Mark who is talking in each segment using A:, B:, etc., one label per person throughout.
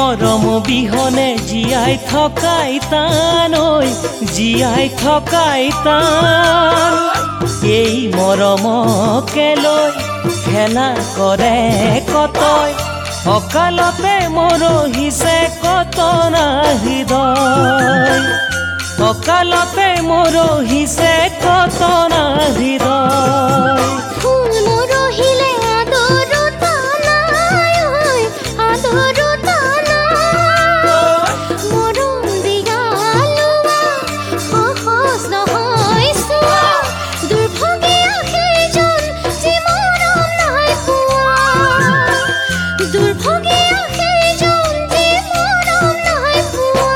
A: মৰম বিহনে জীয়াই থকাই টান ঐ, জীয়াই থকাই টান। এই মৰমকে লৈ খেলা কৰে কতই, অকালতে মৰহিছে কত না হৃদয়, অকালতে মৰহিছে কত না হৃদয়।
B: ফুল মৰহিলে আদৰো টানাই ঐ, আদৰো টানাই। মৰম দিয়ালোৱা সহজ নহয় চোৱা, দুৰ্ভগীয়া সেইজন যি মৰম নাই পোৱা, দুৰ্ভগীয়া সেইজন যি মৰম নাই পোৱা।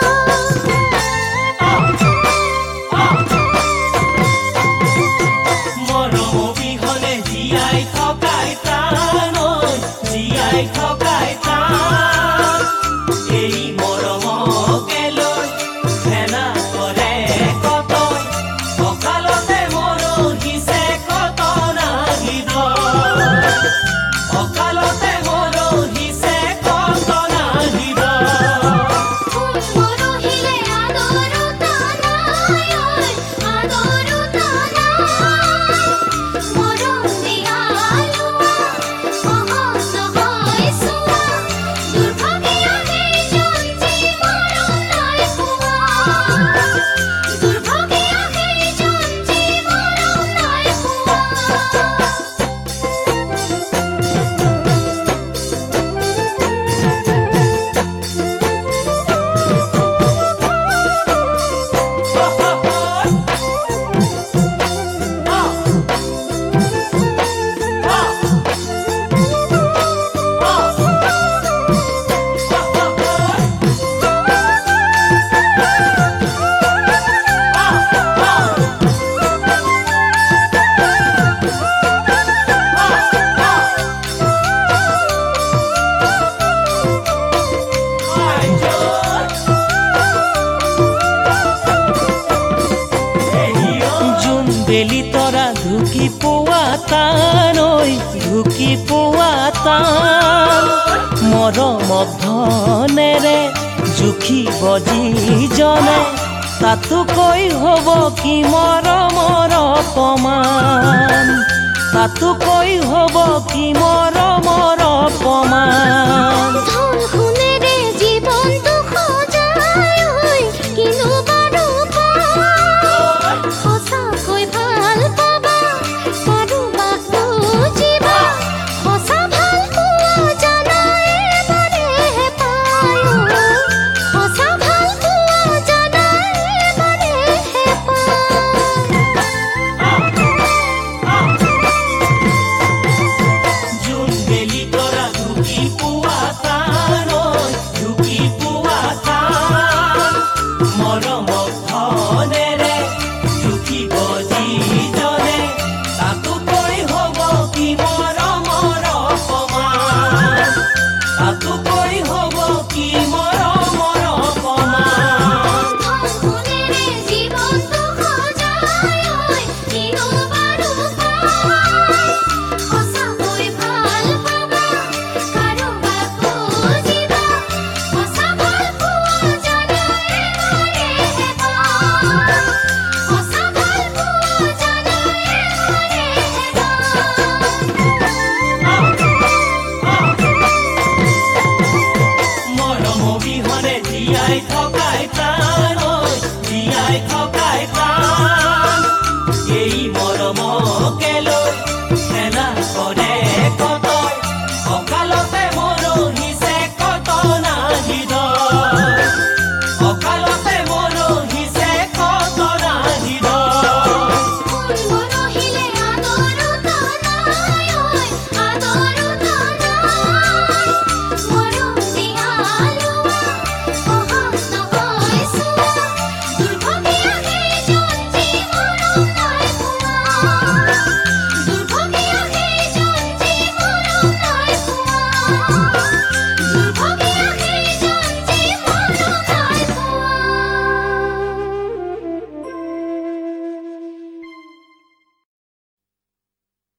A: মৰম বিহনে জীয়াই থকাই টান ঐ, জীয়াই থকাই টান। এই মৰমকে লৈ খেলা কৰে কতই, অকালতে মৰহিছে কত না হৃদয়, অকালতে মৰহিছে কত না হৃদয়।
B: ফুল মৰহিলে আদৰো টানাই ঐ, আদৰো টানাই। মৰম দিয়ালোৱা সহজ নহয় চোৱা, দুৰ্ভগীয়া সেইজন যি মৰম নাই পোৱা, দুৰ্ভগীয়া সেইজন যি মৰম নাই পোৱা।
A: জোন বেলি তৰা ঢুকি পোৱা টান ঐ, ঢুকি পোৱা টান। মৰম ধনেৰে জুখিব যিজনে, তাতোকৈ হ'ব কি মৰমৰ অপমান, তাতোকৈ হ'ব কি মৰমৰ অপমান।
B: ধন সোণেৰে জীৱনটো সজাই ঐ, কিনো বাৰু পায়। সঁচাকৈ ভাল পাবা, কাৰোবাক বুজিবা, সঁচা ভাল পোৱা জানা এবাৰেহে পায় ঐ, সঁচা ভাল পোৱা জানা এবাৰেহে পায়।
A: জোন বেলি তৰা ঢুকি পোৱা টান ঐ, ঢুকি পোৱা টান। মৰম ধনেৰে জুখিব যিজনে, তাতোকৈ হ'ব কি মৰমৰ অপমান, তাতোকৈ হ'ব কি মৰমৰ অপমান।
B: ধন সোণেৰে জীৱনটো সজাই ঐ, কিনো বাৰু পায়। সঁচাকৈ ভাল পাবা, কাৰোবাক বুজিবা, সঁচা ভাল পোৱা জানা এবাৰেহে পায়, সঁচা ভাল পোৱা জানা এবাৰেহে পায়।
A: মৰম বিহনে জীয়াই থকাই টান